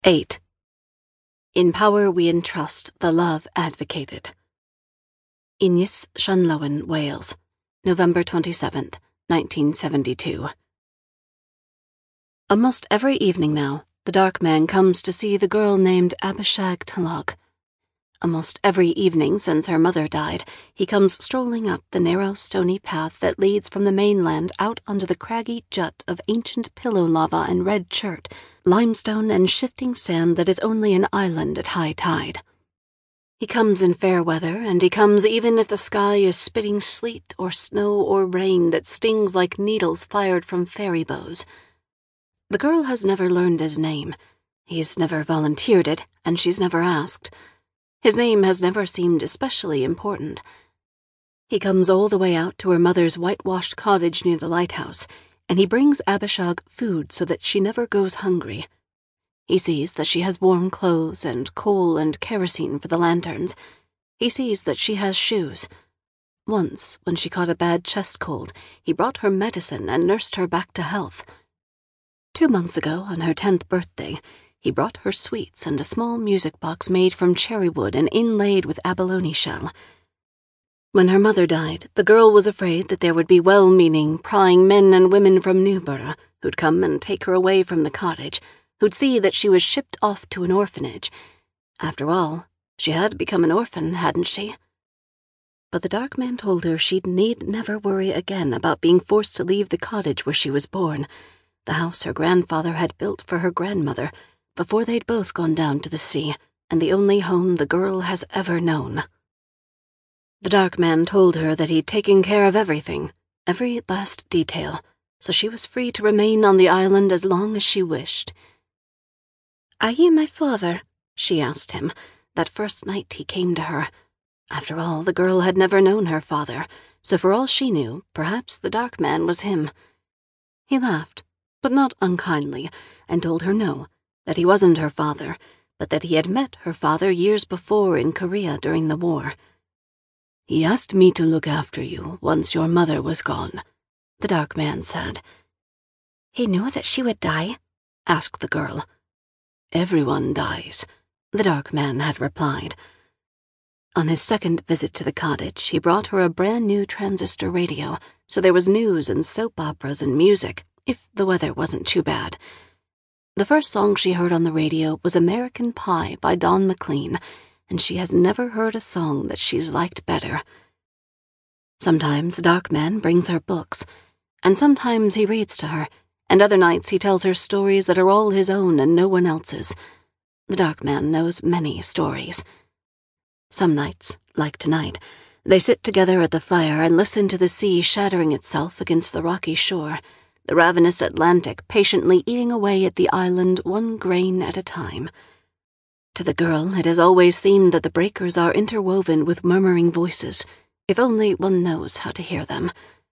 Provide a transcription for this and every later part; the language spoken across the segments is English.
8. In power we entrust the love advocated. Ynys Llanlawen, Wales, November 27th, 1972. Almost every evening now, the dark man comes to see the girl named Abishag Talog. Almost every evening since her mother died, he comes strolling up the narrow stony path that leads from the mainland out onto the craggy jut of ancient pillow lava and red chert, limestone and shifting sand that is only an island at high tide. He comes in fair weather, and he comes even if the sky is spitting sleet or snow or rain that stings like needles fired from fairy bows. The girl has never learned his name. He's never volunteered it, and she's never asked. His name has never seemed especially important. He comes all the way out to her mother's whitewashed cottage near the lighthouse, and he brings Abishag food so that she never goes hungry. He sees that she has warm clothes and coal and kerosene for the lanterns. He sees that she has shoes. Once, when she caught a bad chest cold, he brought her medicine and nursed her back to health. 2 months ago, on her 10th birthday, he brought her sweets and a small music box made from cherry wood and inlaid with abalone shell. When her mother died, the girl was afraid that there would be well-meaning, prying men and women from Newborough who'd come and take her away from the cottage, who'd see that she was shipped off to an orphanage. After all, she had become an orphan, hadn't she? But the dark man told her she'd need never worry again about being forced to leave the cottage where she was born, the house her grandfather had built for her grandmother, before they'd both gone down to the sea, and the only home the girl has ever known. The dark man told her that he'd taken care of everything, every last detail, so she was free to remain on the island as long as she wished. "Are you my father?" she asked him, that first night he came to her. After all, the girl had never known her father, so for all she knew, perhaps the dark man was him. He laughed, but not unkindly, and told her no, that he wasn't her father, but that he had met her father years before in Korea during the war. "He asked me to look after you once your mother was gone," the dark man said. "He knew that she would die?" asked the girl. "Everyone dies," the dark man had replied. On his second visit to the cottage, he brought her a brand-new transistor radio, so there was news and soap operas and music, if the weather wasn't too bad. The first song she heard on the radio was American Pie by Don McLean, and she has never heard a song that she's liked better. Sometimes the dark man brings her books, and sometimes he reads to her, and other nights he tells her stories that are all his own and no one else's. The dark man knows many stories. Some nights, like tonight, they sit together at the fire and listen to the sea shattering itself against the rocky shore, the ravenous Atlantic patiently eating away at the island one grain at a time. To the girl, it has always seemed that the breakers are interwoven with murmuring voices, if only one knows how to hear them.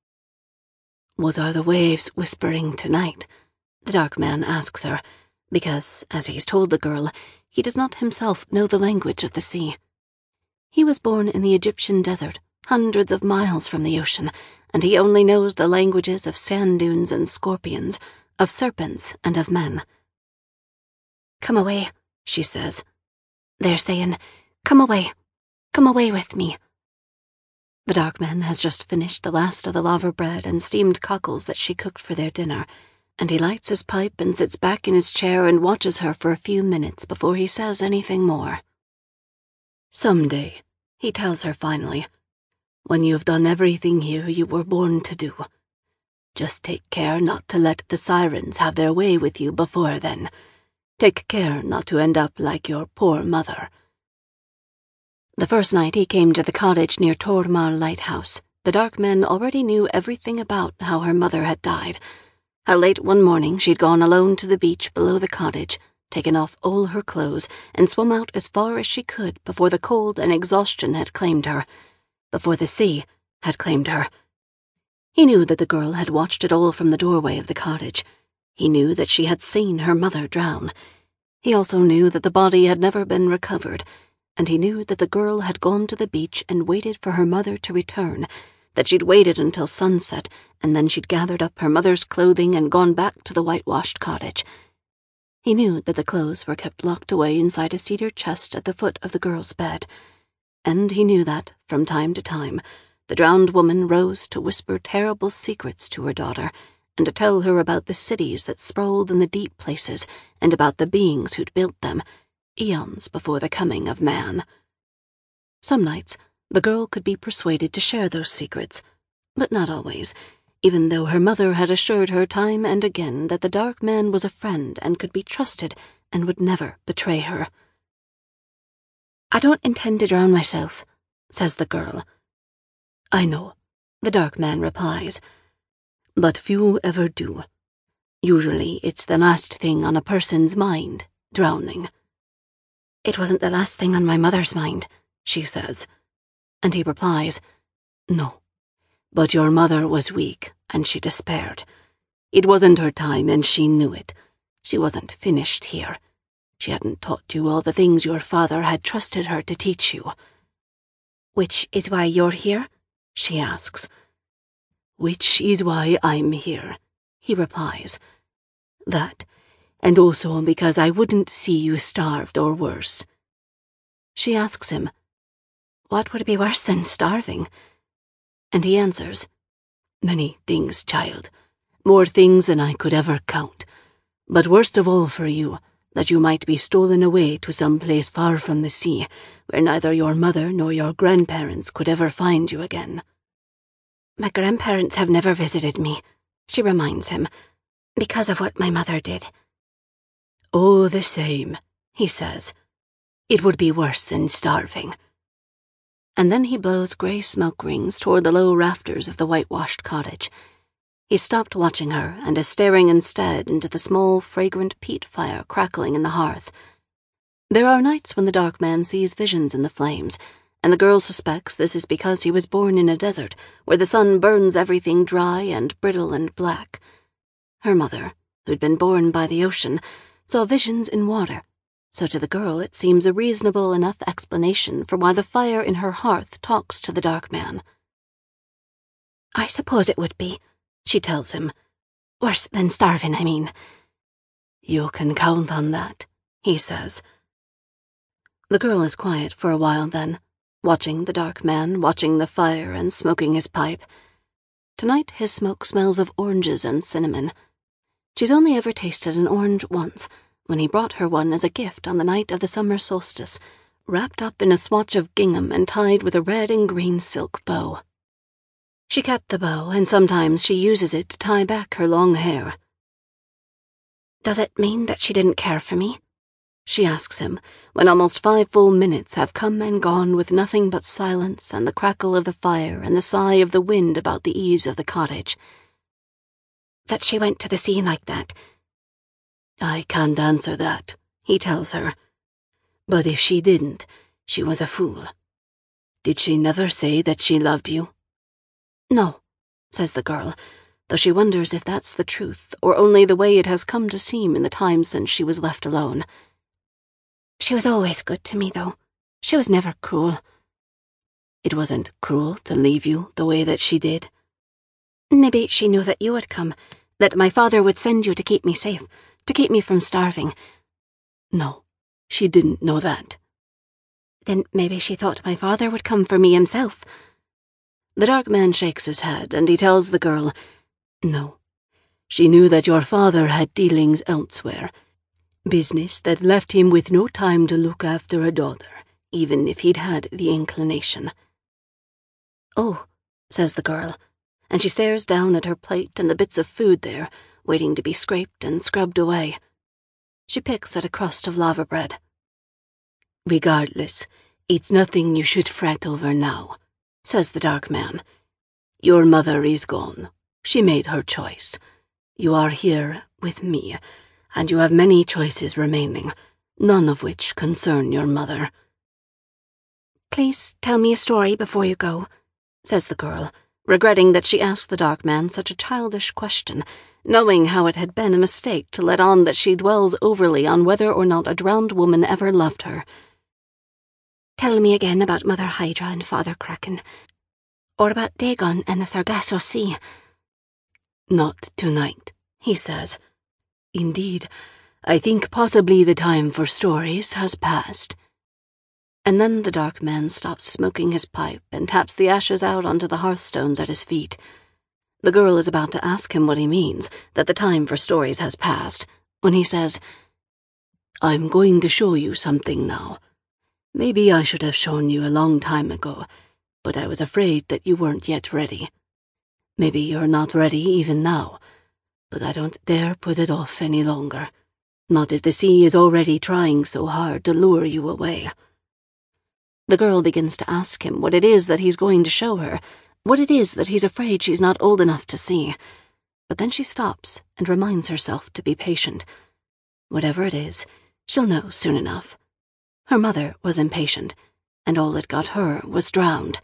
"What are the waves whispering tonight?" the dark man asks her, because, as he's told the girl, he does not himself know the language of the sea. He was born in the Egyptian desert, hundreds of miles from the ocean, and he only knows the languages of sand dunes and scorpions, of serpents and of men. "Come away," she says. "They're saying, come away with me." The dark man has just finished the last of the lava bread and steamed cockles that she cooked for their dinner, and he lights his pipe and sits back in his chair and watches her for a few minutes before he says anything more. "Someday," he tells her finally, "when you've done everything here you were born to do. Just take care not to let the sirens have their way with you before then. Take care not to end up like your poor mother." The first night he came to the cottage near Tormar Lighthouse, the dark man already knew everything about how her mother had died, how late one morning she'd gone alone to the beach below the cottage, taken off all her clothes, and swum out as far as she could before the cold and exhaustion had claimed her, before the sea had claimed her. He knew that the girl had watched it all from the doorway of the cottage. He knew that she had seen her mother drown. He also knew that the body had never been recovered, and he knew that the girl had gone to the beach and waited for her mother to return, that she'd waited until sunset, and then she'd gathered up her mother's clothing and gone back to the whitewashed cottage. He knew that the clothes were kept locked away inside a cedar chest at the foot of the girl's bed, and he knew that, from time to time, the drowned woman rose to whisper terrible secrets to her daughter and to tell her about the cities that sprawled in the deep places and about the beings who'd built them, eons before the coming of man. Some nights, the girl could be persuaded to share those secrets, but not always, even though her mother had assured her time and again that the dark man was a friend and could be trusted and would never betray her. "I don't intend to drown myself," says the girl. "I know," the dark man replies, "but few ever do. Usually it's the last thing on a person's mind, drowning." "It wasn't the last thing on my mother's mind," she says. And he replies, "No, but your mother was weak and she despaired. It wasn't her time and she knew it. She wasn't finished here. She hadn't taught you all the things your father had trusted her to teach you." "Which is why you're here?" she asks. "Which is why I'm here," he replies. "That, and also because I wouldn't see you starved or worse." She asks him, "What would be worse than starving?" And he answers, "Many things, child. More things than I could ever count. But worst of all for you, that you might be stolen away to some place far from the sea, where neither your mother nor your grandparents could ever find you again." "My grandparents have never visited me," she reminds him, "because of what my mother did." "Oh, the same," he says. "It would be worse than starving." And then he blows grey smoke rings toward the low rafters of the whitewashed cottage. He stopped watching her and is staring instead into the small, fragrant peat fire crackling in the hearth. There are nights when the dark man sees visions in the flames, and the girl suspects this is because he was born in a desert, where the sun burns everything dry and brittle and black. Her mother, who'd been born by the ocean, saw visions in water, so to the girl it seems a reasonable enough explanation for why the fire in her hearth talks to the dark man. "I suppose it would be," she tells him. "Worse than starving, I mean." "You can count on that," he says. The girl is quiet for a while then, watching the dark man, watching the fire and smoking his pipe. Tonight his smoke smells of oranges and cinnamon. She's only ever tasted an orange once, when he brought her one as a gift on the night of the summer solstice, wrapped up in a swatch of gingham and tied with a red and green silk bow. She kept the bow, and sometimes she uses it to tie back her long hair. "Does it mean that she didn't care for me?" she asks him, when almost 5 full minutes have come and gone with nothing but silence and the crackle of the fire and the sigh of the wind about the eaves of the cottage. "That she went to the sea like that?" "I can't answer that," he tells her. "But if she didn't, she was a fool. Did she never say that she loved you?" "No," says the girl, though she wonders if that's the truth or only the way it has come to seem in the time since she was left alone. "She was always good to me, though. She was never cruel." "It wasn't cruel to leave you the way that she did?" "Maybe she knew that you would come, that my father would send you to keep me safe, to keep me from starving." "No, she didn't know that." "Then maybe she thought my father would come for me himself." The dark man shakes his head, and he tells the girl, "No, she knew that your father had dealings elsewhere, business that left him with no time to look after a daughter, even if he'd had the inclination." "Oh," says the girl, and she stares down at her plate and the bits of food there, waiting to be scraped and scrubbed away. She picks at a crust of lava bread. "Regardless, it's nothing you should fret over now," says the dark man. "Your mother is gone. She made her choice. You are here with me, and you have many choices remaining, none of which concern your mother." "Please tell me a story before you go," says the girl, regretting that she asked the dark man such a childish question, knowing how it had been a mistake to let on that she dwells overly on whether or not a drowned woman ever loved her. "Tell me again about Mother Hydra and Father Kraken, or about Dagon and the Sargasso Sea." "Not tonight," he says. "Indeed, I think possibly the time for stories has passed." And then the dark man stops smoking his pipe and taps the ashes out onto the hearthstones at his feet. The girl is about to ask him what he means, that the time for stories has passed, when he says, "I'm going to show you something now. Maybe I should have shown you a long time ago, but I was afraid that you weren't yet ready. Maybe you're not ready even now, but I don't dare put it off any longer. Not if the sea is already trying so hard to lure you away." The girl begins to ask him what it is that he's going to show her, what it is that he's afraid she's not old enough to see. But then she stops and reminds herself to be patient. Whatever it is, she'll know soon enough. Her mother was impatient, and all that got her was drowned.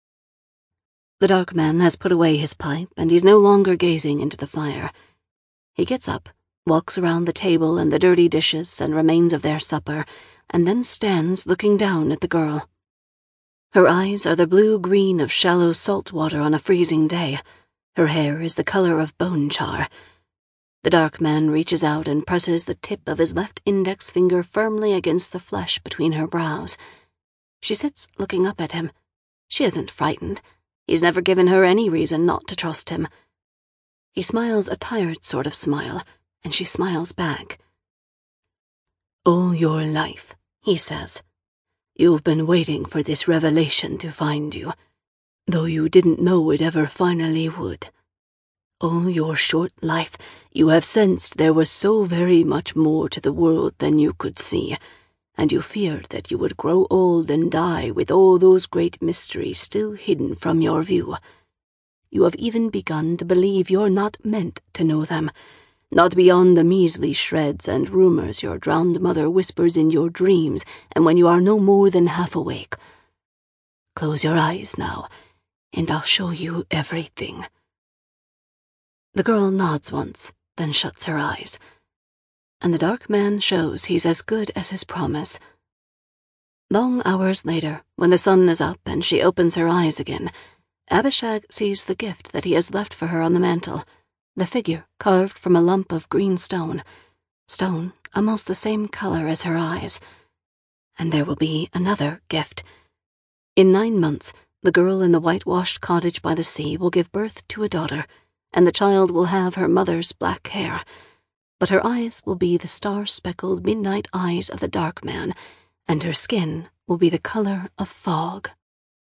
The dark man has put away his pipe, and he's no longer gazing into the fire. He gets up, walks around the table and the dirty dishes and remains of their supper, and then stands looking down at the girl. Her eyes are the blue-green of shallow salt water on a freezing day. Her hair is the color of bone char. The dark man reaches out and presses the tip of his left index finger firmly against the flesh between her brows. She sits looking up at him. She isn't frightened. He's never given her any reason not to trust him. He smiles a tired sort of smile, and she smiles back. "All your life," he says, "you've been waiting for this revelation to find you, though you didn't know it ever finally would. All your short life, you have sensed there was so very much more to the world than you could see, and you feared that you would grow old and die with all those great mysteries still hidden from your view. You have even begun to believe you're not meant to know them, not beyond the measly shreds and rumors your drowned mother whispers in your dreams and when you are no more than half awake. Close your eyes now, and I'll show you everything." The girl nods once, then shuts her eyes, and the dark man shows he's as good as his promise. Long hours later, when the sun is up and she opens her eyes again, Abishag sees the gift that he has left for her on the mantel, the figure carved from a lump of green stone almost the same color as her eyes. And there will be another gift. In 9 months, the girl in the whitewashed cottage by the sea will give birth to a daughter, and the child will have her mother's black hair, but her eyes will be the star-speckled midnight eyes of the dark man, and her skin will be the color of fog.